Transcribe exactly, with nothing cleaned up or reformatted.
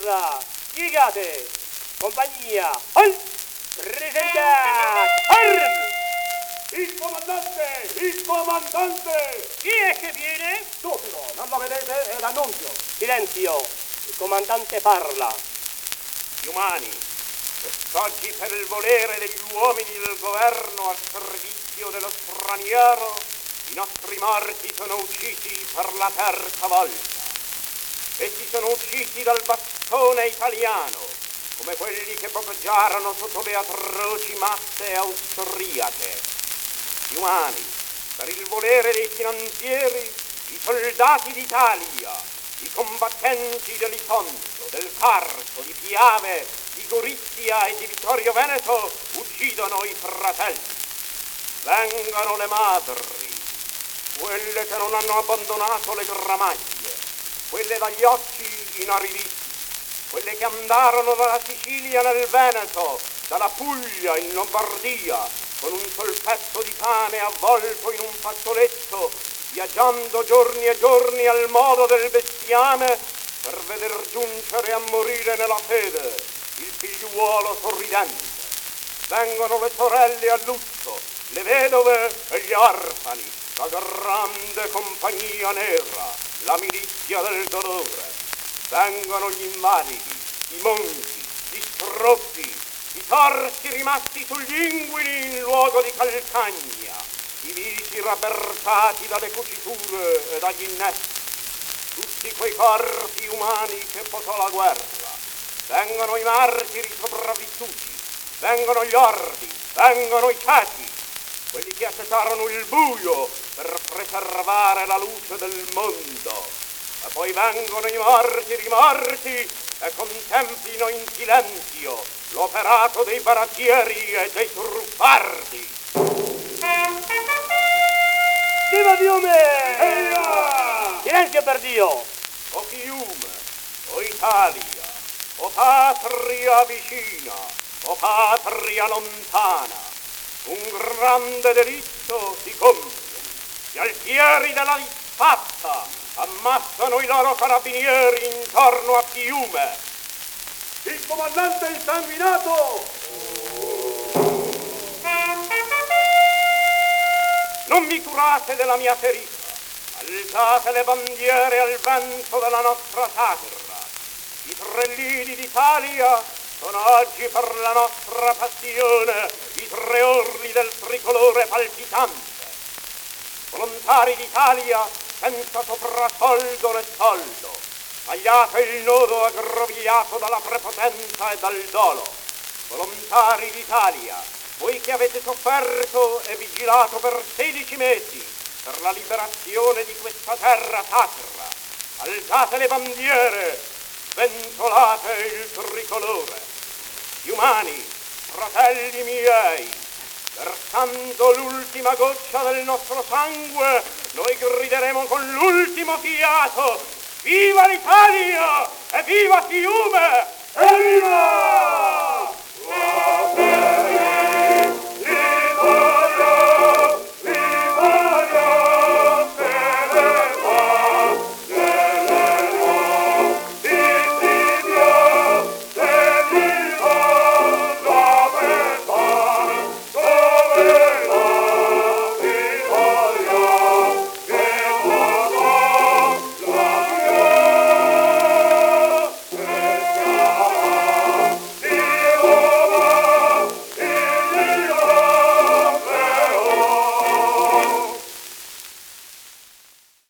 terra, piegate, compagnia, al, presentate, armi! Il comandante! Il comandante! Chi è che viene? Subito, non lo vedete? È l'annunzio. Silenzio, il comandante parla. Gli umani, quest'oggi per il volere degli uomini del governo al servizio dello straniero, i nostri morti sono uccisi per la terza volta. Essi sono uccisi dal bastone italiano, come quelli che boccheggiarono sotto le atroci masse austriache. Gli umani, per il volere dei finanzieri, i soldati d'Italia, i combattenti dell'Isonzo, del Carso, di Piave, di Gorizia e di Vittorio Veneto uccidono i fratelli. Vengano le madri, quelle che non hanno abbandonato le gramaglie, quelle dagli occhi inariditi, quelle che andarono dalla Sicilia nel Veneto, dalla Puglia in Lombardia, con un sol pezzo di pane avvolto in un fazzoletto, viaggiando giorni e giorni al modo del bestiame, per veder giungere a morire nella fede il figliuolo sorridente. Vengono le sorelle a lutto, le vedove e gli orfani, la grande compagnia nera, la milizia del dolore. Vengono gli invalidi, i monchi, gli stroppi, i torsi rimasti sugli inguini in luogo di calcagna, i visi rabberciati dalle cuciture e dagli innesti, tutti quei corpi umani che posò la guerra. Vengono i martiri sopravvissuti, vengono gli ordi, vengono i ciechi, quelli che accettarono il buio per preservare la luce del mondo. E poi vengono i martiri morti e contemplino in silenzio l'operato dei barattieri e dei truffardi. Viva Fiume! Eia! Silenzio per Dio! O Fiume, o Italia, o patria vicina, o patria lontana, un grande delitto si compie. Gli alfieri della disfatta ammassano i loro carabinieri intorno a Fiume. Il comandante insanguinato! Non vi curate della mia ferita. Alzate le bandiere al vento della nostra sagra. I trellini d'Italia sono oggi per la nostra passione i tre orli del tricolore palpitante. Volontari d'Italia senza soprassoldo né soldo, tagliate il nodo aggrovigliato dalla prepotenza e dal dolo. Volontari d'Italia, voi che avete sofferto e vigilato per sedici mesi per la liberazione di questa terra sacra, alzate le bandiere, sventolate il tricolore. Gli umani, fratelli miei, versando l'ultima goccia del nostro sangue, noi grideremo con l'ultimo fiato: viva l'Italia e viva Fiume! Evviva!